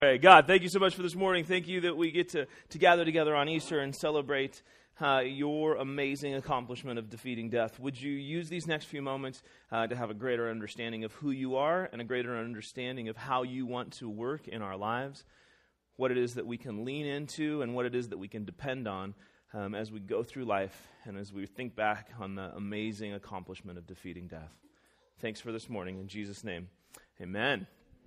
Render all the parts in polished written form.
Hey, God, thank you so much for this morning. Thank you that we get to gather together on Easter and celebrate your amazing accomplishment of defeating death. Would you use these next few moments to have a greater understanding of who you are and a greater understanding of how you want to work in our lives, what it is that we can lean into and what it is that we can depend on as we go through life and as we think back on the amazing accomplishment of defeating death. Thanks for this morning. In Jesus' name, amen.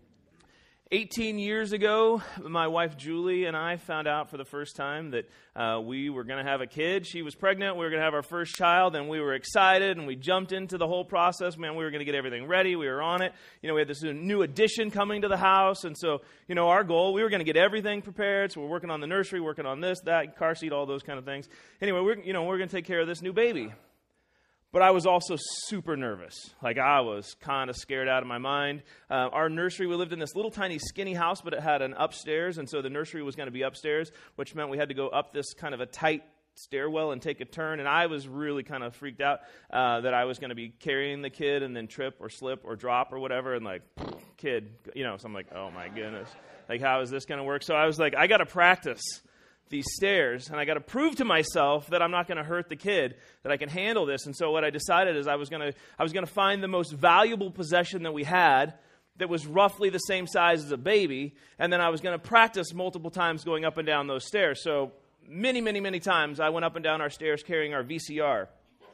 18 years ago, my wife Julie and I found out for the first time that we were going to have a kid. She was pregnant. We were going to have our first child, and we were excited, and we jumped into the whole process. Man, we were going to get everything ready. We were on it. You know, we had this new addition coming to the house, and so, you know, our goal, we were going to get everything prepared. So we're working on the nursery, working on this, that, car seat, all those kind of things. Anyway, we're going to take care of this new baby. But I was also super nervous. Like, I was kind of scared out of my mind. Our nursery, we lived in this little tiny skinny house, but it had an upstairs, and so the nursery was going to be upstairs, which meant we had to go up this kind of a tight stairwell and take a turn, and I was really kind of freaked out that I was going to be carrying the kid and then trip or slip or drop or whatever, and like, kid, you know, so I'm like, oh my goodness. Like, how is this going to work? So I was like, I got to practice these stairs, and I got to prove to myself that I'm not going to hurt the kid, that I can handle this. And so what I decided is I was going to find the most valuable possession that we had that was roughly the same size as a baby, and then I was going to practice multiple times going up and down those stairs. So many times I went up and down our stairs carrying our VCR,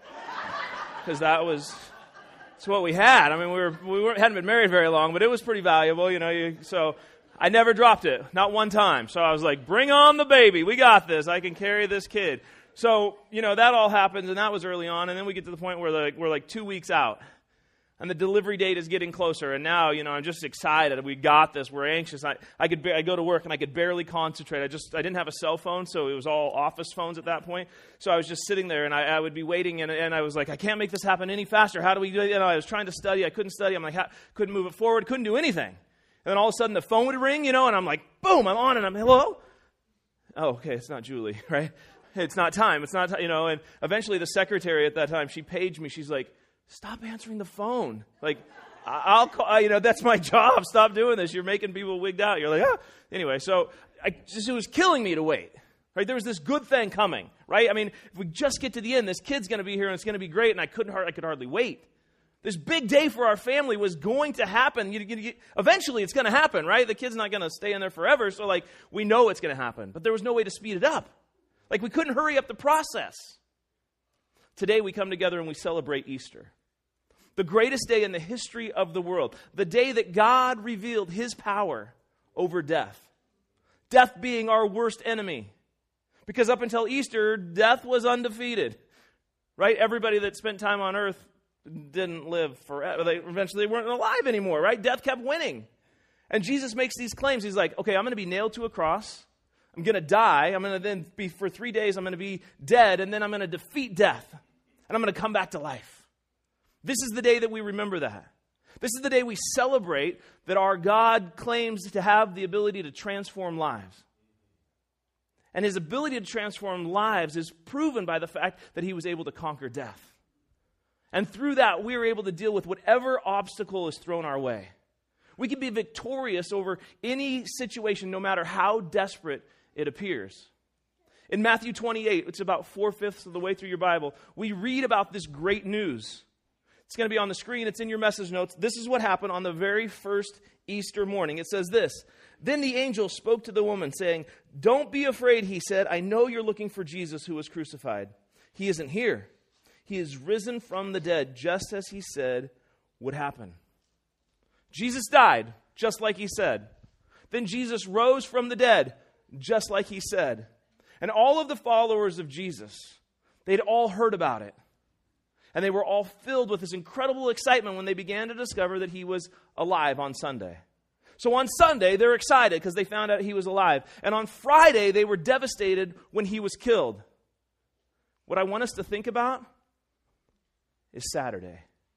because that's what we had. I mean, we hadn't been married very long, but it was pretty valuable, you know. So I never dropped it, not one time. So I was like, bring on the baby. We got this. I can carry this kid. So, you know, that all happens, and that was early on. And then we get to the point where we're like 2 weeks out, and the delivery date is getting closer. And now, you know, I'm just excited. We got this. We're anxious. I go to work, and I could barely concentrate. I didn't have a cell phone, so it was all office phones at that point. So I was just sitting there, and I would be waiting, and I was like, I can't make this happen any faster. How do we do it? You know, I was trying to study. I couldn't study. I'm like, couldn't move it forward. Couldn't do anything. And then all of a sudden the phone would ring, you know, and I'm like, boom, I'm on, and I'm, hello? Oh, okay, it's not Julie, right? It's not time, you know, and eventually the secretary at that time, she paged me, she's like, stop answering the phone. Like, I'll call, you know, that's my job, stop doing this, you're making people wigged out. You're like, ah. Anyway, so it was killing me to wait, right? There was this good thing coming, right? I mean, if we just get to the end, this kid's going to be here, and it's going to be great, and I could hardly wait. This big day for our family was going to happen. Eventually, it's going to happen, right? The kid's not going to stay in there forever, so, like, we know it's going to happen. But there was no way to speed it up. Like, we couldn't hurry up the process. Today, we come together and we celebrate Easter, the greatest day in the history of the world, the day that God revealed His power over death, death being our worst enemy. Because up until Easter, death was undefeated, right? Everybody that spent time on earth didn't live forever. Eventually they weren't alive anymore, right? Death kept winning. And Jesus makes these claims. He's like, okay, I'm going to be nailed to a cross. I'm going to die. I'm going to then be, for 3 days, I'm going to be dead, and then I'm going to defeat death. And I'm going to come back to life. This is the day that we remember that. This is the day we celebrate that our God claims to have the ability to transform lives. And His ability to transform lives is proven by the fact that He was able to conquer death. And through that, we are able to deal with whatever obstacle is thrown our way. We can be victorious over any situation, no matter how desperate it appears. In Matthew 28, it's about 4/5 of the way through your Bible, we read about this great news. It's going to be on the screen. It's in your message notes. This is what happened on the very first Easter morning. It says this, "Then the angel spoke to the woman, saying, 'Don't be afraid,' he said. 'I know you're looking for Jesus who was crucified. He isn't here. He is risen from the dead, just as He said would happen.'" Jesus died, just like He said. Then Jesus rose from the dead, just like He said. And all of the followers of Jesus, they'd all heard about it. And they were all filled with this incredible excitement when they began to discover that He was alive on Sunday. So on Sunday, they're excited because they found out He was alive. And on Friday, they were devastated when He was killed. What I want us to think about is Saturday.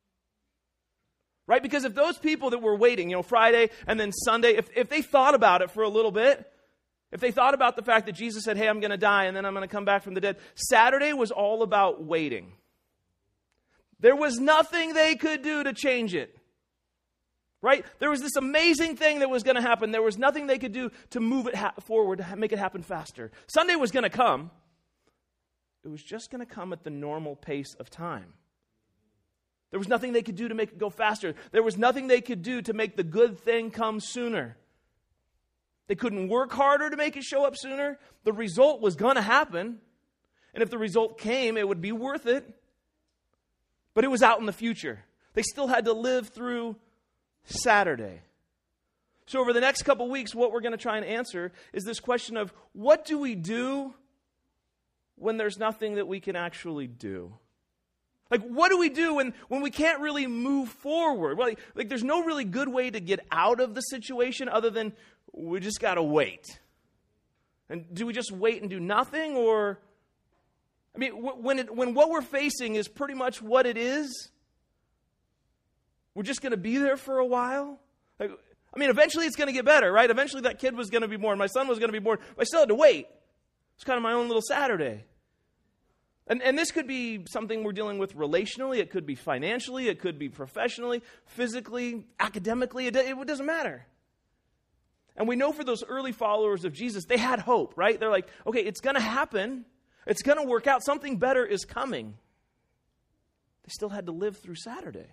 Right? Because if those people that were waiting, you know, Friday and then Sunday, if they thought about it for a little bit, if they thought about the fact that Jesus said, hey, I'm going to die and then I'm going to come back from the dead, Saturday was all about waiting. There was nothing they could do to change it. right? There was this amazing thing that was going to happen. There was nothing they could do to move it forward, to make it happen faster. Sunday was going to come. It was just going to come at the normal pace of time. There was nothing they could do to make it go faster. There was nothing they could do to make the good thing come sooner. They couldn't work harder to make it show up sooner. The result was going to happen. And if the result came, it would be worth it. But it was out in the future. They still had to live through Saturday. So over the next couple weeks, what we're going to try and answer is this question of, what do we do when there's nothing that we can actually do? Like, what do we do when we can't really move forward? Well, like there's no really good way to get out of the situation other than we just got to wait. And do we just wait and do nothing? Or, I mean, when what we're facing is pretty much what it is, we're just going to be there for a while? Like, I mean, eventually it's going to get better, right? Eventually that kid was going to be born. My son was going to be born. But I still had to wait. It's kind of my own little Saturday. And this could be something we're dealing with relationally. It could be financially. It could be professionally, physically, academically. It doesn't matter. And we know for those early followers of Jesus, they had hope, right? They're like, okay, it's going to happen. It's going to work out. Something better is coming. They still had to live through Saturday.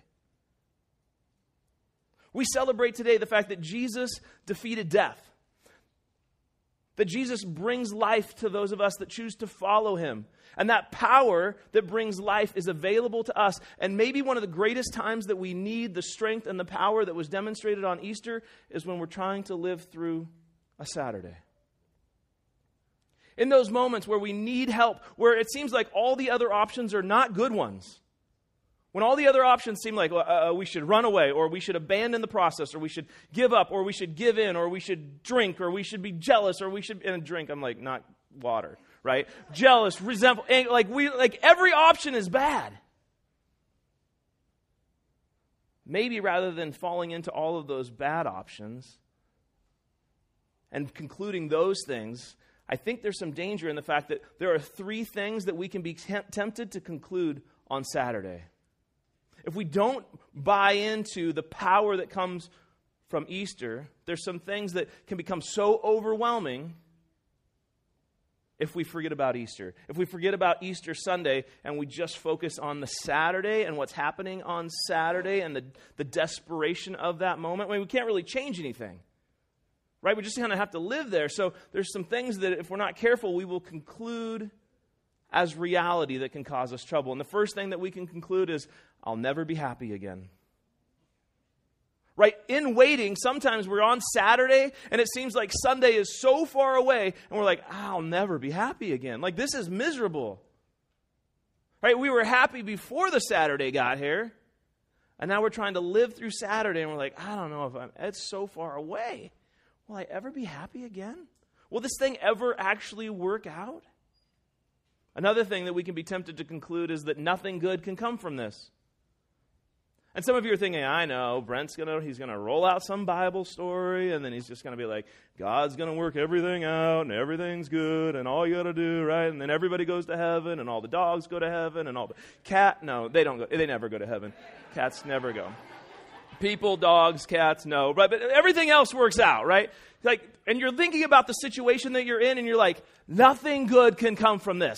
We celebrate today the fact that Jesus defeated death. That Jesus brings life to those of us that choose to follow him. And that power that brings life is available to us. And maybe one of the greatest times that we need the strength and the power that was demonstrated on Easter is when we're trying to live through a Saturday. In those moments where we need help, where it seems like all the other options are not good ones. When all the other options seem like we should run away, or we should abandon the process, or we should give up, or we should give in, or we should drink, or we should be jealous, or we should drink. I'm like, not water, right? Jealous, resentful, like every option is bad. Maybe rather than falling into all of those bad options and concluding those things, I think there's some danger in the fact that there are three things that we can be tempted to conclude on Saturday. If we don't buy into the power that comes from Easter, there's some things that can become so overwhelming if we forget about Easter. If we forget about Easter Sunday and we just focus on the Saturday and what's happening on Saturday and the desperation of that moment, I mean, we can't really change anything, right? We just kind of have to live there. So there's some things that if we're not careful, we will conclude as reality that can cause us trouble. And the first thing that we can conclude is, I'll never be happy again. Right? In waiting, sometimes we're on Saturday and it seems like Sunday is so far away and we're like, I'll never be happy again. Like, this is miserable. Right? We were happy before the Saturday got here, and now we're trying to live through Saturday and we're like, I don't know if it's so far away. Will I ever be happy again? Will this thing ever actually work out? Another thing that we can be tempted to conclude is that nothing good can come from this. And some of you are thinking, I know, he's going to roll out some Bible story, and then he's just going to be like, God's going to work everything out, and everything's good, and all you got to do, right? And then everybody goes to heaven, and all the dogs go to heaven, and all the no, they don't go, they never go to heaven. Cats never go. People, dogs, cats, no. But everything else works out, right? Like, and you're thinking about the situation that you're in, and you're like, nothing good can come from this.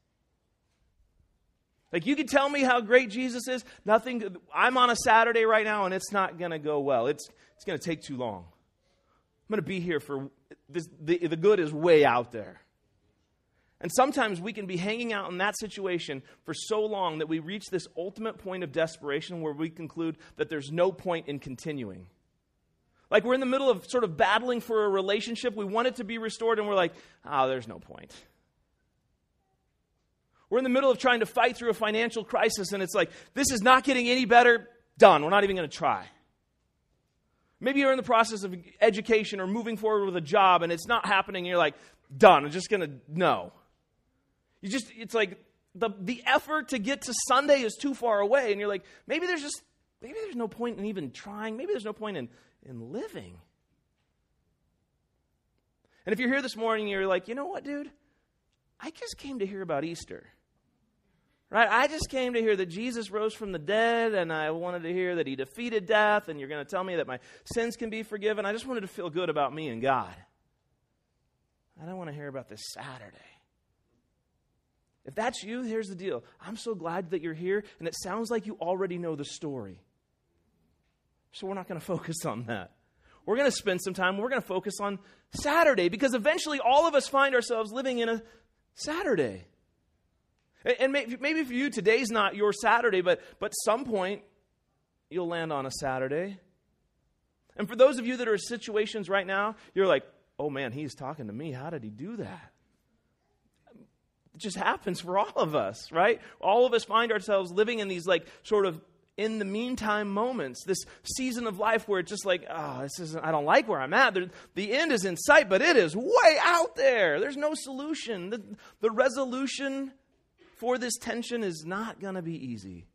Like, you can tell me how great Jesus is. Nothing. I'm on a Saturday right now, and it's not going to go well. It's going to take too long. I'm going to be here for this. The good is way out there. And sometimes we can be hanging out in that situation for so long that we reach this ultimate point of desperation where we conclude that there's no point in continuing. Like, we're in the middle of sort of battling for a relationship. We want it to be restored, and we're like, there's no point. We're in the middle of trying to fight through a financial crisis, and it's like, this is not getting any better. Done. We're not even going to try. Maybe you're in the process of education or moving forward with a job, and it's not happening, and you're like, done. I'm just going to, no. It's like the effort to get to Sunday is too far away, and you're like, maybe there's no point in even trying. Maybe there's no point in living. And if you're here this morning, you're like, you know what, dude? I just came to hear about Easter. Right? I just came to hear that Jesus rose from the dead, and I wanted to hear that he defeated death, and you're going to tell me that my sins can be forgiven. I just wanted to feel good about me and God. I don't want to hear about this Saturday. If that's you, here's the deal. I'm so glad that you're here, and it sounds like you already know the story. So we're not going to focus on that. We're going to spend some time, we're going to focus on Saturday, because eventually all of us find ourselves living in a Saturday. And maybe for you, today's not your Saturday, but some point you'll land on a Saturday. And for those of you that are in situations right now, you're like, oh man, he's talking to me. How did he do that? It just happens for all of us, right? All of us find ourselves living in these like sort of in the meantime moments, this season of life where it's just like, oh, I don't like where I'm at. The end is in sight, but it is way out there. There's no solution. The resolution for this tension is not going to be easy.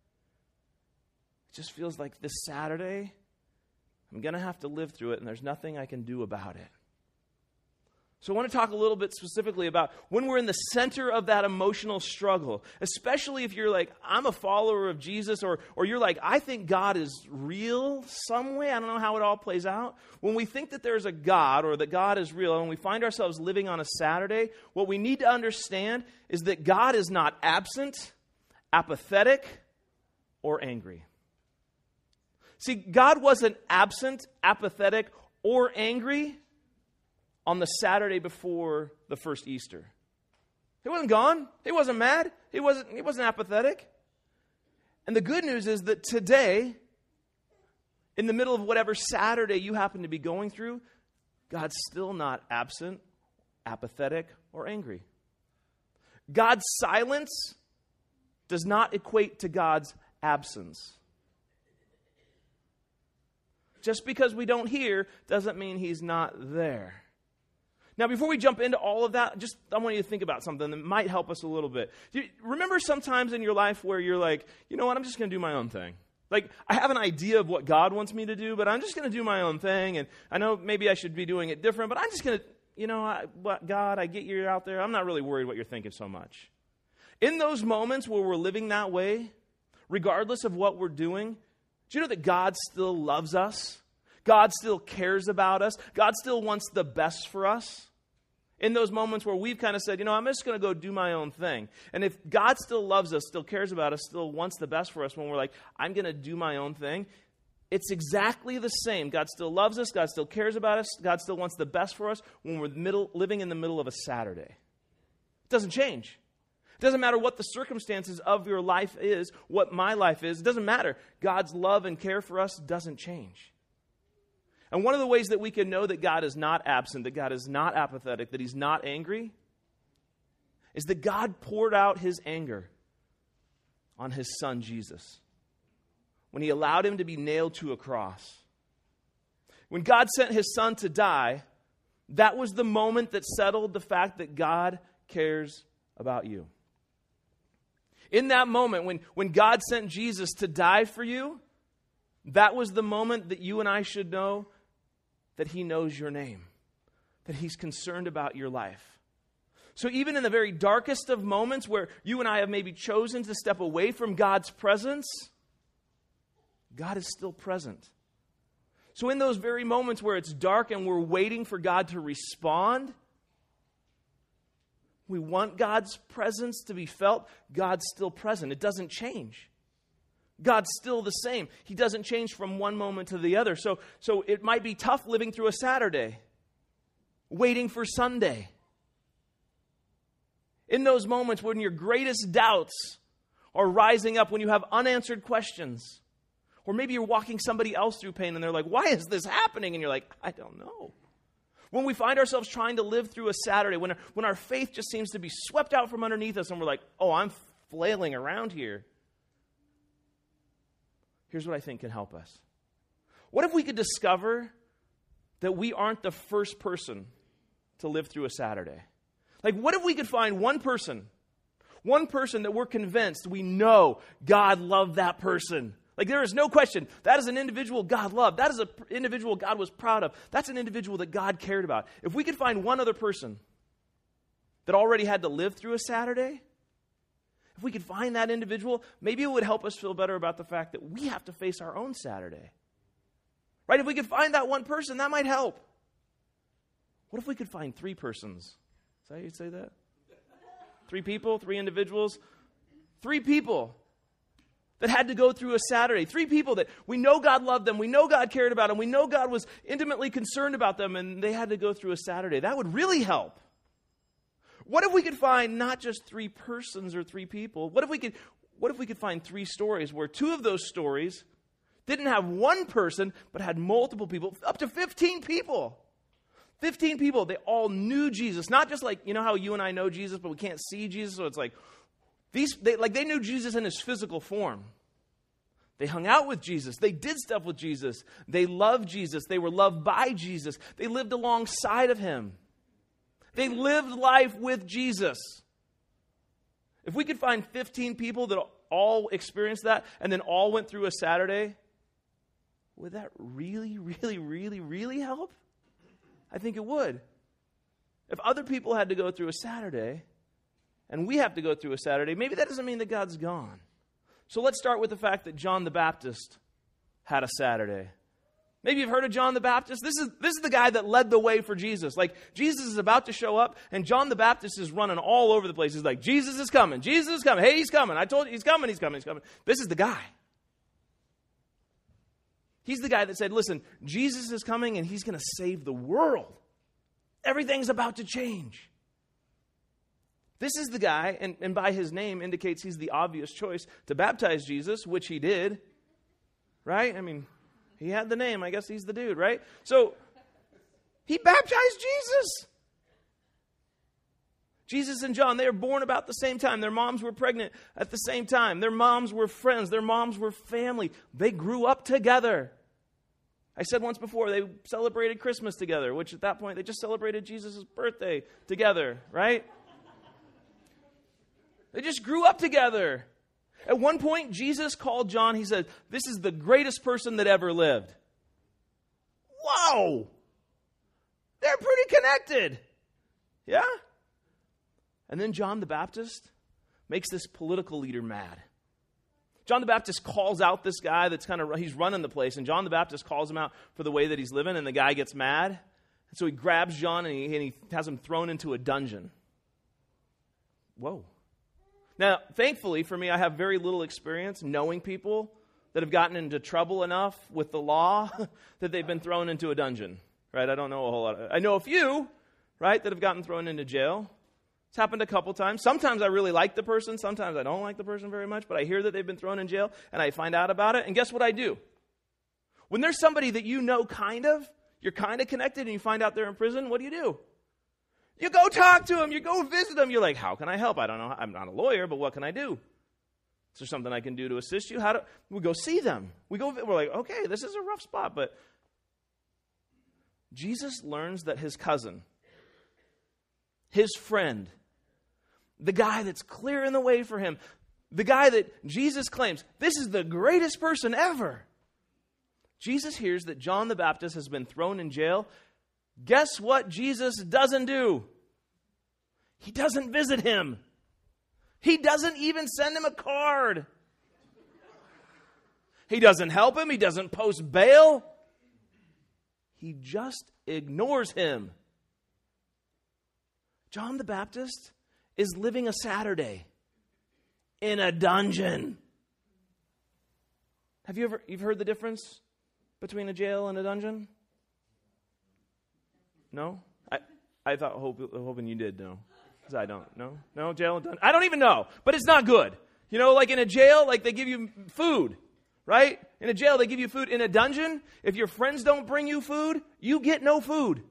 It just feels like this Saturday, I'm going to have to live through it, and there's nothing I can do about it. So I want to talk a little bit specifically about when we're in the center of that emotional struggle, especially if you're like, I'm a follower of Jesus, or you're like, I think God is real some way. I don't know how it all plays out. When we think that there's a God or that God is real and we find ourselves living on a Saturday, what we need to understand is that God is not absent, apathetic, or angry. See, God wasn't absent, apathetic, or angry on the Saturday before the first Easter. He wasn't gone. He wasn't mad. He wasn't apathetic. And the good news is that today, in the middle of whatever Saturday you happen to be going through, God's still not absent, apathetic, or angry. God's silence does not equate to God's absence. Just because we don't hear doesn't mean he's not there. Now, before we jump into all of that, I want you to think about something that might help us a little bit. Do you remember sometimes in your life where you're like, you know what, I'm just going to do my own thing. Like, I have an idea of what God wants me to do, but I'm just going to do my own thing. And I know maybe I should be doing it different, but I'm just going to, God, I get you're out there. I'm not really worried what you're thinking so much. In those moments where we're living that way, regardless of what we're doing, do you know that God still loves us? God still cares about us. God still wants the best for us. In those moments where we've kind of said, I'm just going to go do my own thing. And if God still loves us, still cares about us, still wants the best for us when we're like, I'm going to do my own thing, it's exactly the same. God still loves us. God still cares about us. God still wants the best for us when we're living in the middle of a Saturday. It doesn't change. It doesn't matter what the circumstances of your life is, what my life is. It doesn't matter. God's love and care for us doesn't change. And one of the ways that we can know that God is not absent, that God is not apathetic, that he's not angry, is that God poured out his anger on his son Jesus when he allowed him to be nailed to a cross. When God sent his son to die, that was the moment that settled the fact that God cares about you. In that moment, when God sent Jesus to die for you, that was the moment that you and I should know that he knows your name, that he's concerned about your life. So even in the very darkest of moments where you and I have maybe chosen to step away from God's presence, God is still present. So in those very moments where it's dark and we're waiting for God to respond, we want God's presence to be felt. God's still present. It doesn't change. God's still the same. He doesn't change from one moment to the other. So it might be tough living through a Saturday, waiting for Sunday. In those moments when your greatest doubts are rising up, when you have unanswered questions, or maybe you're walking somebody else through pain and they're like, why is this happening? And you're like, I don't know. When we find ourselves trying to live through a Saturday, when our faith just seems to be swept out from underneath us and we're like, oh, I'm flailing around here. Here's what I think can help us. What if we could discover that we aren't the first person to live through a Saturday? Like, what if we could find one person that we're convinced we know God loved that person? Like, there is no question. That is an individual God loved. That is an individual God was proud of. That's an individual that God cared about. If we could find one other person that already had to live through a Saturday, If we could find that individual, maybe it would help us feel better about the fact that we have to face our own Saturday. Right? If we could find that one person, that might help. What if we could find 3 persons? Is that how you'd say that? 3 people, 3 individuals, 3 people that had to go through a Saturday. 3 people that we know God loved them, we know God cared about them, we know God was intimately concerned about them, and they had to go through a Saturday. That would really help. What if we could find not just 3 persons or 3 people? What if we could find 3 stories where 2 of those stories didn't have one person, but had multiple people, up to 15 people. 15 people, they all knew Jesus. Not just like, you know how you and I know Jesus, but we can't see Jesus, so it's like, they knew Jesus in his physical form. They hung out with Jesus. They did stuff with Jesus. They loved Jesus. They were loved by Jesus. They lived alongside of him. They lived life with Jesus. If we could find 15 people that all experienced that and then all went through a Saturday, would that really, really, really, really help? I think it would. If other people had to go through a Saturday and we have to go through a Saturday, maybe that doesn't mean that God's gone. So let's start with the fact that John the Baptist had a Saturday. Maybe you've heard of John the Baptist. This is the guy that led the way for Jesus. Like, Jesus is about to show up, and John the Baptist is running all over the place. He's like, Jesus is coming. Jesus is coming. Hey, he's coming. I told you, he's coming, he's coming, he's coming. This is the guy. He's the guy that said, listen, Jesus is coming, and he's going to save the world. Everything's about to change. This is the guy, and by his name indicates he's the obvious choice to baptize Jesus, which he did. Right? I mean, he had the name. I guess he's the dude, right? So, he baptized Jesus. Jesus and John, they were born about the same time. Their moms were pregnant at the same time. Their moms were friends. Their moms were family. They grew up together. I said once before, they celebrated Christmas together, which at that point, they just celebrated Jesus' birthday together, right? They just grew up together. At one point, Jesus called John, he said, this is the greatest person that ever lived. Whoa! They're pretty connected. Yeah? And then John the Baptist makes this political leader mad. John the Baptist calls out this guy that's he's running the place, and John the Baptist calls him out for the way that he's living, and the guy gets mad. And so he grabs John and he has him thrown into a dungeon. Whoa. Now, thankfully for me, I have very little experience knowing people that have gotten into trouble enough with the law that they've been thrown into a dungeon, right? I don't know a whole lot. I know a few, right, that have gotten thrown into jail. It's happened a couple times. Sometimes I really like the person. Sometimes I don't like the person very much, but I hear that they've been thrown in jail, and I find out about it, and guess what I do? When there's somebody that you know you're kind of connected, and you find out they're in prison, what do? You go talk to them. You go visit them. You're like, how can I help? I don't know. I'm not a lawyer, but what can I do? Is there something I can do to assist you? We go see them. We're like, okay, this is a rough spot. But Jesus learns that his cousin, his friend, the guy that's clearing the way for him, the guy that Jesus claims, this is the greatest person ever. Jesus hears that John the Baptist has been thrown in jail. Guess what Jesus doesn't do? He doesn't visit him. He doesn't even send him a card. He doesn't help him. He doesn't post bail. He just ignores him. John the Baptist is living a Saturday in a dungeon. You've heard the difference between a jail and a dungeon? No? I thought, hoping you did know. Because I don't. No, jail and dungeon. I don't even know. But it's not good. You know, like in a jail, like they give you food. Right? In a jail, they give you food. In a dungeon, if your friends don't bring you food, you get no food.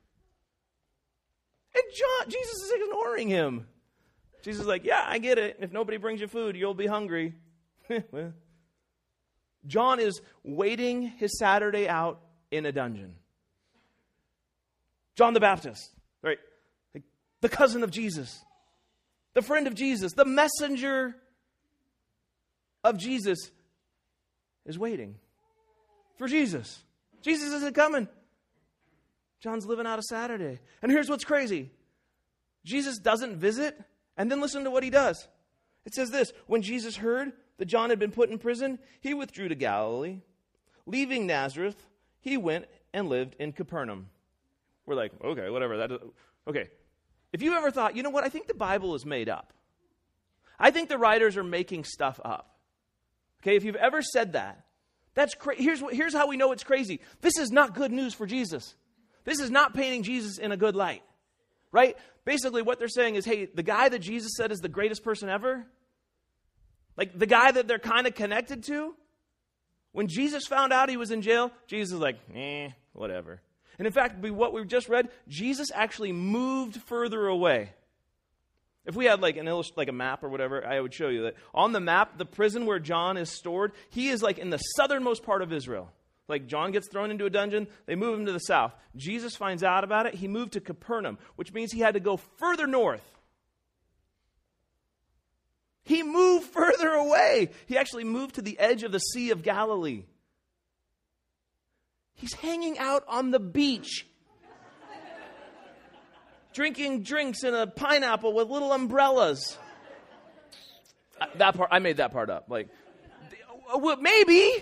And Jesus is ignoring him. Jesus is like, yeah, I get it. If nobody brings you food, you'll be hungry. Well, John is waiting his Saturday out in a dungeon. John the Baptist, right? The cousin of Jesus, the friend of Jesus, the messenger of Jesus is waiting for Jesus. Jesus isn't coming. John's living out a Saturday. And here's what's crazy. Jesus doesn't visit, and then listen to what he does. It says this, when Jesus heard that John had been put in prison, he withdrew to Galilee. Leaving Nazareth, he went and lived in Capernaum. We're like, okay, whatever. Okay. If you've ever thought, you know what, I think the Bible is made up. I think the writers are making stuff up. Okay, if you've ever said that, that's here's how we know it's crazy. This is not good news for Jesus. This is not painting Jesus in a good light. Right? Basically what they're saying is, hey, the guy that Jesus said is the greatest person ever, like the guy that they're kind of connected to, when Jesus found out he was in jail, Jesus is like, whatever. And in fact, what we've just read, Jesus actually moved further away. If we had like a map or whatever, I would show you that on the map, the prison where John is stored, he is like in the southernmost part of Israel. Like John gets thrown into a dungeon, they move him to the south. Jesus finds out about it, he moved to Capernaum, which means he had to go further north. He moved further away. He actually moved to the edge of the Sea of Galilee. He's hanging out on the beach, drinking drinks in a pineapple with little umbrellas. That part, I made that part up. Like, maybe.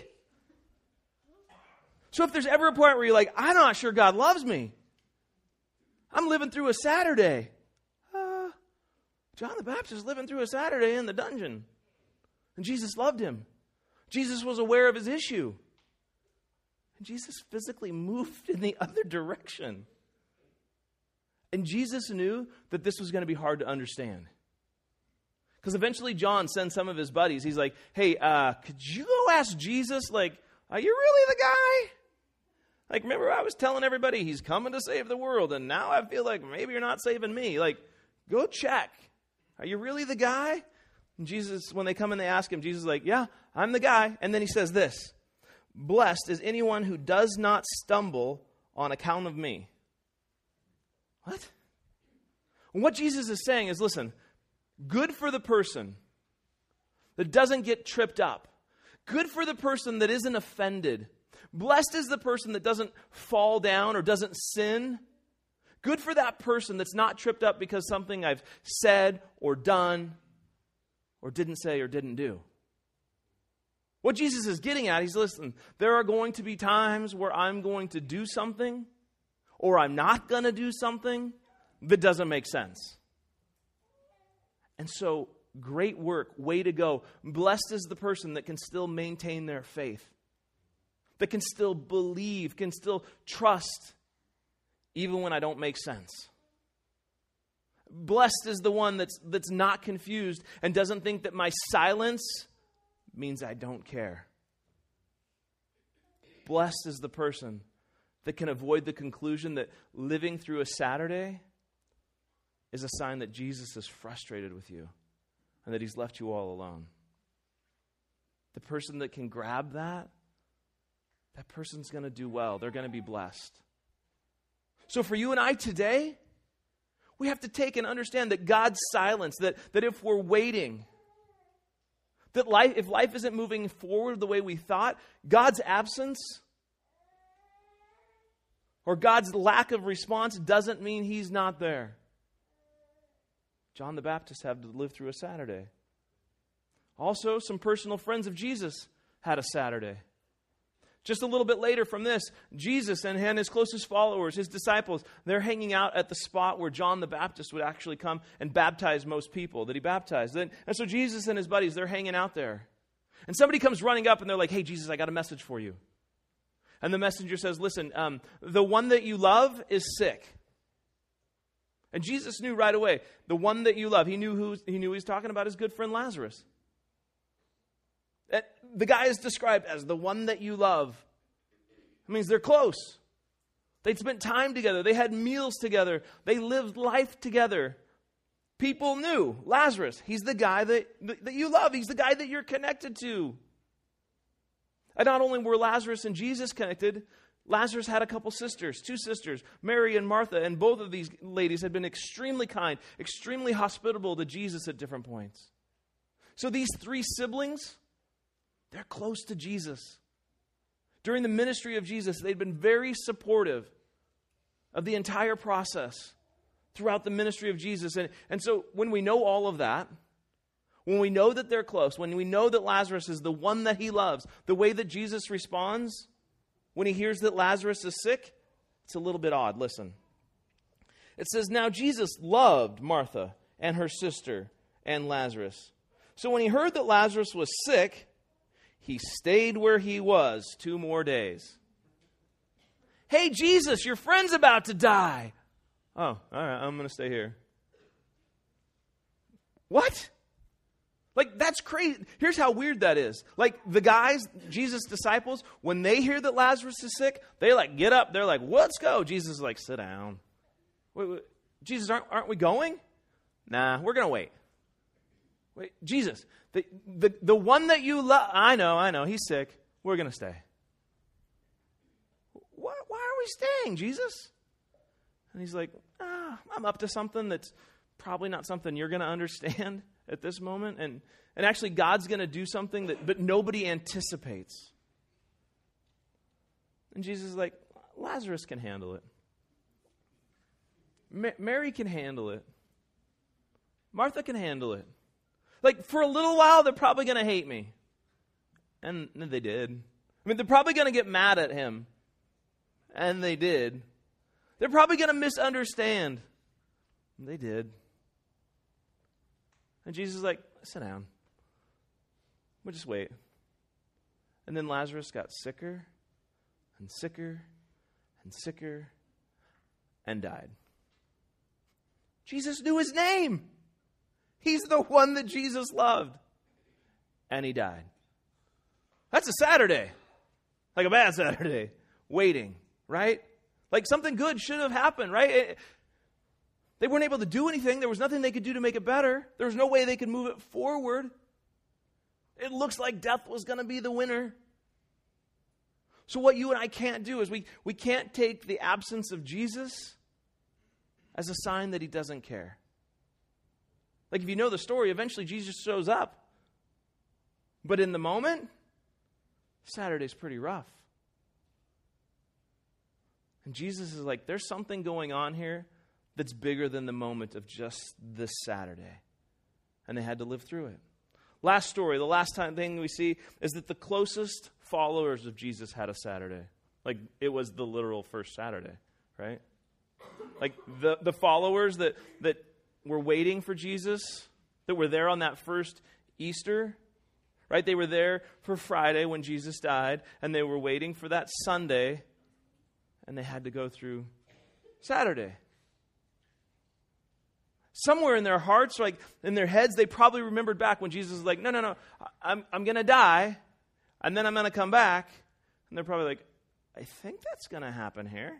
So if there's ever a point where you're like, I'm not sure God loves me. I'm living through a Saturday. John the Baptist is living through a Saturday in the dungeon. And Jesus loved him. Jesus was aware of his issue. And Jesus physically moved in the other direction. And Jesus knew that this was going to be hard to understand. Because eventually John sends some of his buddies. He's like, hey, could you go ask Jesus, like, are you really the guy? Like, remember I was telling everybody he's coming to save the world, and now I feel like maybe you're not saving me. Like, go check. Are you really the guy? And Jesus, when they come and they ask him, Jesus is like, yeah, I'm the guy. And then he says this, blessed is anyone who does not stumble on account of me. What? What Jesus is saying is, listen, good for the person that doesn't get tripped up. Good for the person that isn't offended. Blessed is the person that doesn't fall down or doesn't sin. Good for that person that's not tripped up because something I've said or done or didn't say or didn't do. What Jesus is getting at, he's, listen, there are going to be times where I'm going to do something or I'm not going to do something that doesn't make sense. And so, great work, way to go. Blessed is the person that can still maintain their faith, that can still believe, can still trust, even when I don't make sense. Blessed is the one that's not confused and doesn't think that my silence means I don't care. Blessed is the person that can avoid the conclusion that living through a Saturday is a sign that Jesus is frustrated with you and that he's left you all alone. The person that can grab that person's going to do well. They're going to be blessed. So for you and I today, we have to take and understand that God's silence, that if we're waiting, that if life isn't moving forward the way we thought, God's absence or God's lack of response doesn't mean he's not there. John the Baptist had to live through a Saturday. Also, some personal friends of Jesus had a Saturday. Just a little bit later from this, Jesus and his closest followers, his disciples, they're hanging out at the spot where John the Baptist would actually come and baptize most people that he baptized. And so Jesus and his buddies, they're hanging out there. And somebody comes running up and they're like, hey, Jesus, I got a message for you. And the messenger says, listen, the one that you love is sick. And Jesus knew right away, the one that you love, he knew he was talking about his good friend Lazarus. The guy is described as the one that you love. It means they're close. They'd spent time together. They had meals together. They lived life together. People knew Lazarus. He's the guy that you love. He's the guy that you're connected to. And not only were Lazarus and Jesus connected, Lazarus had a couple sisters, 2 sisters, Mary and Martha, and both of these ladies had been extremely kind, extremely hospitable to Jesus at different points. So these 3 siblings, they're close to Jesus. During the ministry of Jesus, they'd been very supportive of the entire process throughout the ministry of Jesus. And so when we know all of that, when we know that they're close, when we know that Lazarus is the one that he loves, the way that Jesus responds when he hears that Lazarus is sick, it's a little bit odd. Listen. It says, now Jesus loved Martha and her sister and Lazarus. So when he heard that Lazarus was sick, he stayed where he was 2 more days. Hey, Jesus, your friend's about to die. Oh, all right, I'm going to stay here. What? Like, that's crazy. Here's how weird that is. Like, the guys, Jesus' disciples, when they hear that Lazarus is sick, they like get up. They're like, let's go. Jesus is like, sit down. Wait. Jesus, aren't we going? Nah, we're going to wait. Wait, Jesus, the one that you love, I know, he's sick. We're going to stay. Why are we staying, Jesus? And he's like, I'm up to something that's probably not something you're going to understand at this moment. And actually, God's going to do something but nobody anticipates. And Jesus is like, Lazarus can handle it. Mary can handle it. Martha can handle it. Like, for a little while, they're probably going to hate me. And they did. I mean, they're probably going to get mad at him. And they did. They're probably going to misunderstand. And they did. And Jesus is like, sit down. We'll just wait. And then Lazarus got sicker and sicker and sicker and died. Jesus knew his name. He's the one that Jesus loved. And he died. That's a Saturday. Like a bad Saturday. Waiting, right? Like something good should have happened, right? They weren't able to do anything. There was nothing they could do to make it better. There was no way they could move it forward. It looks like death was going to be the winner. So what you and I can't do is we can't take the absence of Jesus as a sign that he doesn't care. Like if you know the story, eventually Jesus shows up. But in the moment, Saturday's pretty rough. And Jesus is like, there's something going on here that's bigger than the moment of just this Saturday. And they had to live through it. Last story, the last thing we see is that the closest followers of Jesus had a Saturday. Like it was the literal first Saturday, right? Like the followers that were waiting for Jesus, that were there on that first Easter, right? They were there for Friday when Jesus died, and they were waiting for that Sunday, and they had to go through Saturday. Somewhere in their hearts, like in their heads, they probably remembered back when Jesus was like, no, I'm going to die, and then I'm going to come back. And they're probably like, I think that's going to happen here.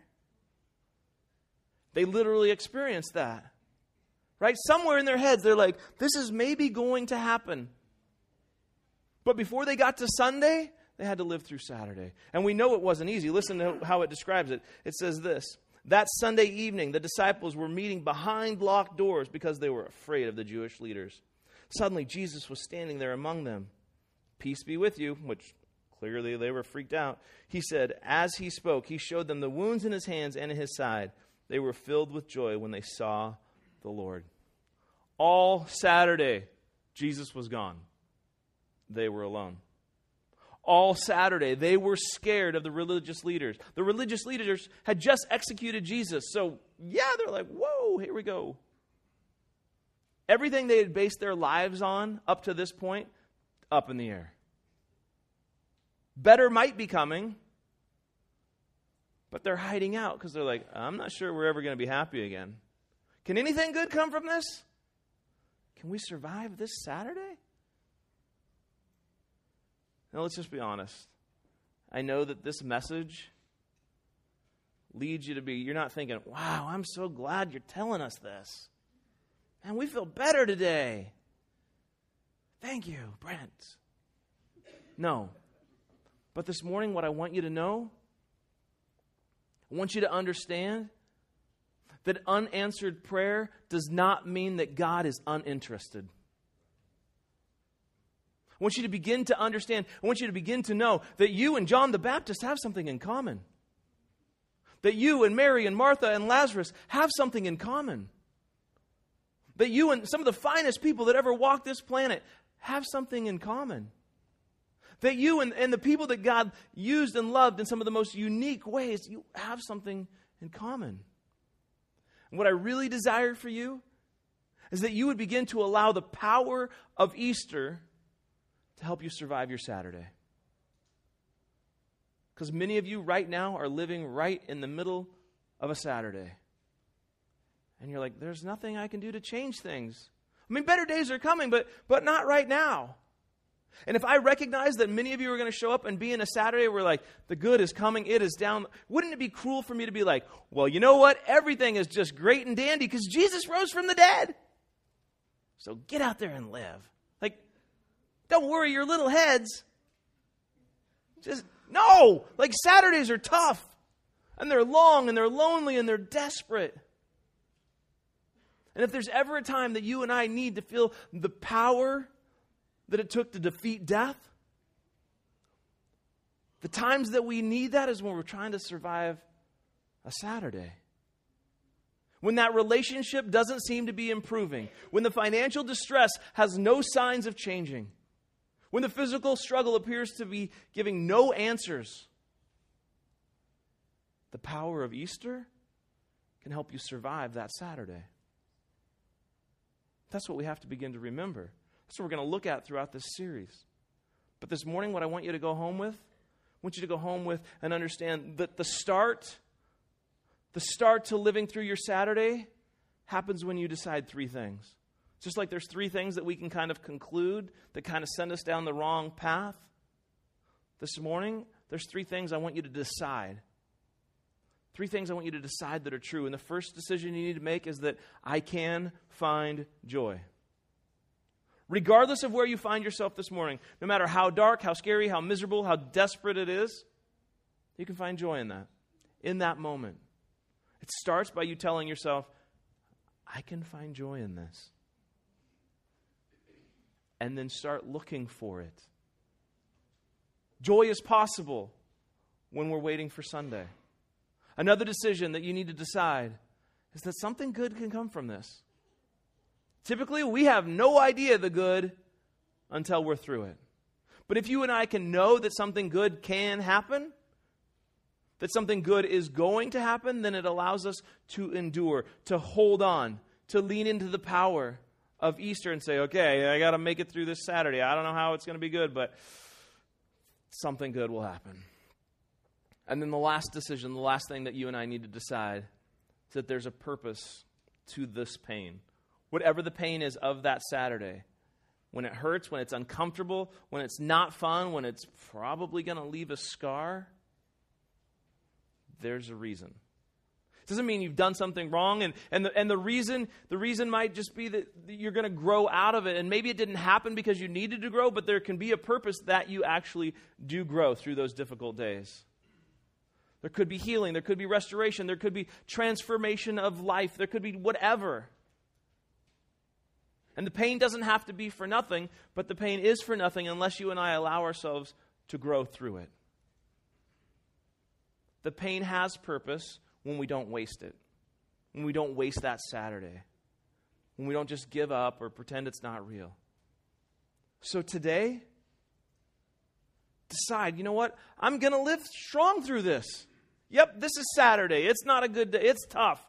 They literally experienced that. Right? Somewhere in their heads, they're like, this is maybe going to happen. But before they got to Sunday, they had to live through Saturday. And we know it wasn't easy. Listen to how it describes it. It says this: that Sunday evening, the disciples were meeting behind locked doors because they were afraid of the Jewish leaders. Suddenly, Jesus was standing there among them. Peace be with you, which clearly they were freaked out. He said, as he spoke, he showed them the wounds in his hands and in his side. They were filled with joy when they saw the Lord. All Saturday, Jesus was gone. They were alone. All Saturday, they were scared of the religious leaders. The religious leaders had just executed Jesus. So, yeah, they're like, whoa, here we go. Everything they had based their lives on up to this point, up in the air. Better might be coming, but they're hiding out because they're like, I'm not sure we're ever going to be happy again. Can anything good come from this? Can we survive this Saturday? Now, let's just be honest. I know that this message leads you to be, you're not thinking, wow, I'm so glad you're telling us this. Man, we feel better today. Thank you, Brent. No. But this morning, what I want you to know, I want you to understand that unanswered prayer does not mean that God is uninterested. I want you to begin to understand, I want you to begin to know that you and John the Baptist have something in common. That you and Mary and Martha and Lazarus have something in common. that you and some of the finest people that ever walked this planet have something in common. That you and the people that God used and loved in some of the most unique ways, you have something in common. And what I really desire for you is that you would begin to allow the power of Easter to help you survive your Saturday. Because many of you right now are living right in the middle of a Saturday. And you're like, there's nothing I can do to change things. I mean, better days are coming, but not right now. And if I recognize that many of you are going to show up and be in a Saturday where like, the good is coming, it is down, wouldn't it be cruel for me to be like, well, you know what? Everything is just great and dandy because Jesus rose from the dead. So get out there and live. Like, don't worry your little heads. Just, no! Like, Saturdays are tough. And they're long, and they're lonely, and they're desperate. And if there's ever a time that you and I need to feel the power that it took to defeat death, the times that we need that is when we're trying to survive a Saturday. When that relationship doesn't seem to be improving. When the financial distress has no signs of changing. When the physical struggle appears to be giving no answers. The power of Easter can help you survive that Saturday. That's what we have to begin to remember. That's what we're going to look at throughout this series. But this morning, what I want you to go home with, I want you to go home with and understand that the start to living through your Saturday happens when you decide three things. Just like there's three things that we can kind of conclude that kind of send us down the wrong path. This morning, there's three things I want you to decide. Three things I want you to decide that are true. And the first decision you need to make is that I can find joy. Regardless of where you find yourself this morning, no matter how dark, how scary, how miserable, how desperate it is, you can find joy in that moment. It starts by you telling yourself, I can find joy in this. And then start looking for it. Joy is possible when we're waiting for Sunday. Another decision that you need to decide is that something good can come from this. Typically, we have no idea the good until we're through it. But if you and I can know that something good can happen, that something good is going to happen, then it allows us to endure, to hold on, to lean into the power of Easter and say, okay, I got to make it through this Saturday. I don't know how it's going to be good, but something good will happen. And then the last decision, the last thing that you and I need to decide is that there's a purpose to this pain. Whatever the pain is of that Saturday, when it hurts, when it's uncomfortable, when it's not fun, when it's probably going to leave a scar, there's a reason. It doesn't mean you've done something wrong, and the reason might just be that you're going to grow out of it, and maybe it didn't happen because you needed to grow, but there can be a purpose that you actually do grow through those difficult days. There could be healing, there could be restoration, there could be transformation of life, there could be whatever. And the pain doesn't have to be for nothing, but the pain is for nothing unless you and I allow ourselves to grow through it. The pain has purpose when we don't waste it. When we don't waste that Saturday. When we don't just give up or pretend it's not real. So today, decide, you know what? I'm going to live strong through this. Yep, this is Saturday. It's not a good day. It's tough.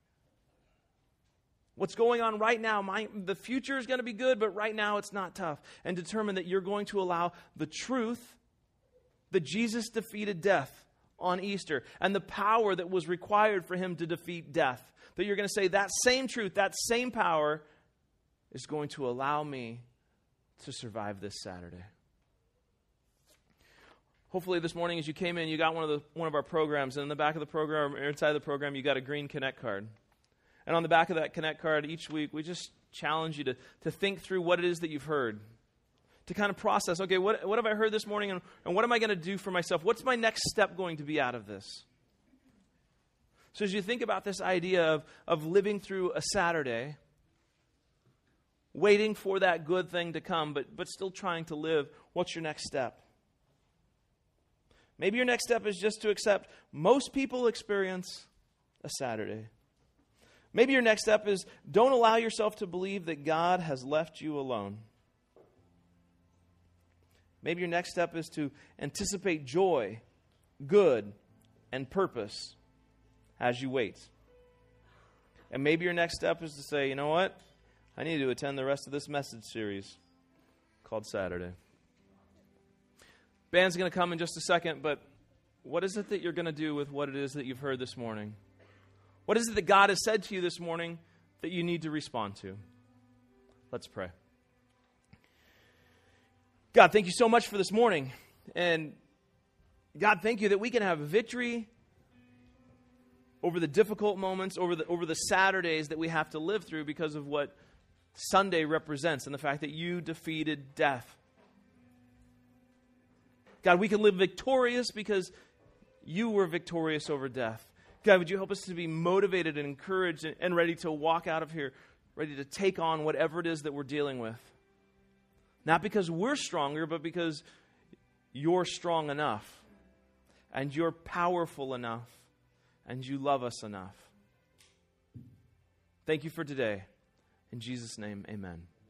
What's going on right now, the future is going to be good, but right now it's not tough. And determine that you're going to allow the truth that Jesus defeated death on Easter and the power that was required for him to defeat death. That you're going to say that same truth, that same power is going to allow me to survive this Saturday. Hopefully this morning as you came in, you got one of our programs, and in the back of the program, or inside the program, you got a green Connect card. And on the back of that Connect card each week, we just challenge you to think through what it is that you've heard. To kind of process, okay, what have I heard this morning, and what am I going to do for myself? What's my next step going to be out of this? So as you think about this idea of living through a Saturday, waiting for that good thing to come, but still trying to live, what's your next step? Maybe your next step is just to accept most people experience a Saturday. Maybe your next step is don't allow yourself to believe that God has left you alone. Maybe your next step is to anticipate joy, good, and purpose as you wait. And maybe your next step is to say, you know what? I need to attend the rest of this message series called Saturday. Band's going to come in just a second, but what is it that you're going to do with what it is that you've heard this morning? What is it that God has said to you this morning that you need to respond to? Let's pray. God, thank you so much for this morning. And God, thank you that we can have victory over the difficult moments, over the Saturdays that we have to live through because of what Sunday represents and the fact that you defeated death. God, we can live victorious because you were victorious over death. God, would you help us to be motivated and encouraged and ready to walk out of here, ready to take on whatever it is that we're dealing with. Not because we're stronger, but because you're strong enough, and you're powerful enough, and you love us enough. Thank you for today. In Jesus' name, amen.